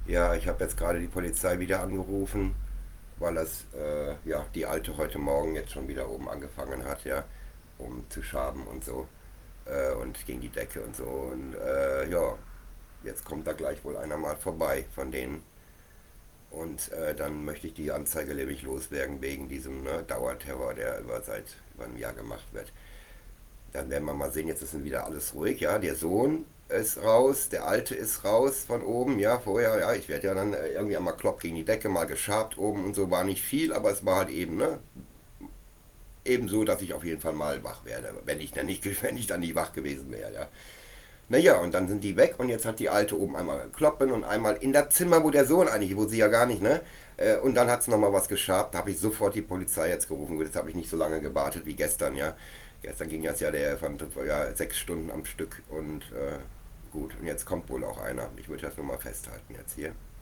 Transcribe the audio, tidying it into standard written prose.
Ja, ich habe jetzt gerade die Polizei wieder angerufen, weil ja, die Alte heute Morgen jetzt schon wieder oben angefangen hat, ja, um zu schaben und so. Und gegen die Decke und so. Und ja, jetzt kommt da gleich wohl einer mal vorbei von denen. Und dann möchte ich die Anzeige nämlich loswerden wegen diesem Dauerterror, der über ein Jahr gemacht wird. Dann werden wir mal sehen, jetzt ist wieder alles ruhig, ja. Der Sohn ist raus, der Alte ist raus von oben, ja, vorher, ja, ich werde ja dann irgendwie einmal klopp gegen die Decke, mal geschabt oben und so, war nicht viel, aber es war halt eben, ne, eben so, dass ich auf jeden Fall mal wach werde, wenn ich dann nicht, wenn ich dann nicht wach gewesen wäre, ja. Naja, und dann sind die weg und jetzt hat die Alte oben einmal kloppen und einmal in das Zimmer, wo der Sohn eigentlich, wo sie ja gar nicht, ne? Und dann hat es nochmal was geschabt, da habe ich sofort die Polizei jetzt gerufen. Gut, jetzt habe ich nicht so lange gewartet wie gestern, ja. Gestern ging das ja ja 6 Stunden am Stück und gut, und jetzt kommt wohl auch einer. Ich würde das nur mal festhalten jetzt hier.